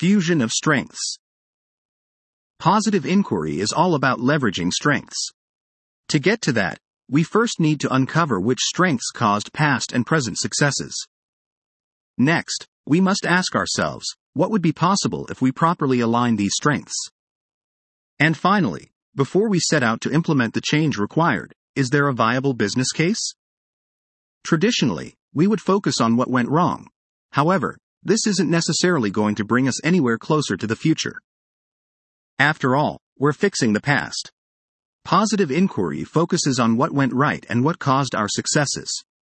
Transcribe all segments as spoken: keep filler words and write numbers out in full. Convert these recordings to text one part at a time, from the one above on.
Fusion of strengths. Positive inquiry is all about leveraging strengths. To get to that, we first need to uncover which strengths caused past and present successes. Next, we must ask ourselves, what would be possible if we properly align these strengths? And finally, before we set out to implement the change required, is there a viable business case? Traditionally, we would focus on what went wrong. However, this isn't necessarily going to bring us anywhere closer to the future. After all, we're fixing the past. Positive inquiry focuses on what went right and what caused our successes.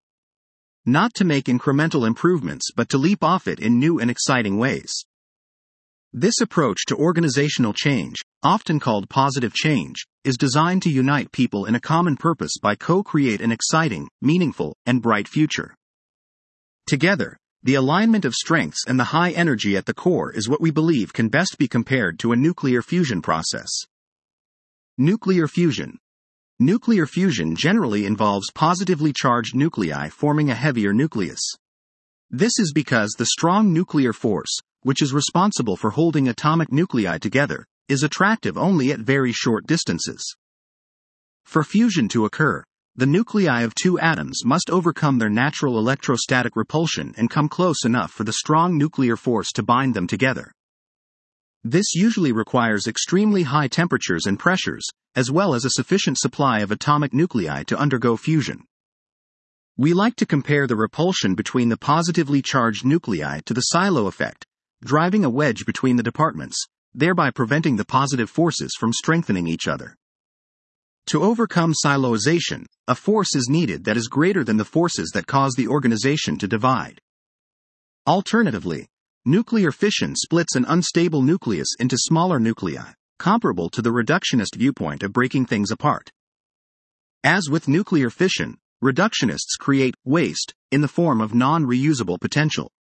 Not to make incremental improvements but to leap off it in new and exciting ways. This approach to organizational change, often called positive change, is designed to unite people in a common purpose by co-create an exciting, meaningful, and bright future. Together, the alignment of strengths and the high energy at the core is what we believe can best be compared to a nuclear fusion process. Nuclear fusion. Nuclear fusion generally involves positively charged nuclei forming a heavier nucleus. This is because the strong nuclear force, which is responsible for holding atomic nuclei together, is attractive only at very short distances. For fusion to occur, the nuclei of two atoms must overcome their natural electrostatic repulsion and come close enough for the strong nuclear force to bind them together. This usually requires extremely high temperatures and pressures, as well as a sufficient supply of atomic nuclei to undergo fusion. We like to compare the repulsion between the positively charged nuclei to the silo effect, driving a wedge between the departments, thereby preventing the positive forces from strengthening each other. To overcome siloization, a force is needed that is greater than the forces that cause the organization to divide. Alternatively, nuclear fission splits an unstable nucleus into smaller nuclei, comparable to the reductionist viewpoint of breaking things apart. As with nuclear fission, reductionists create waste in the form of non-reusable potential.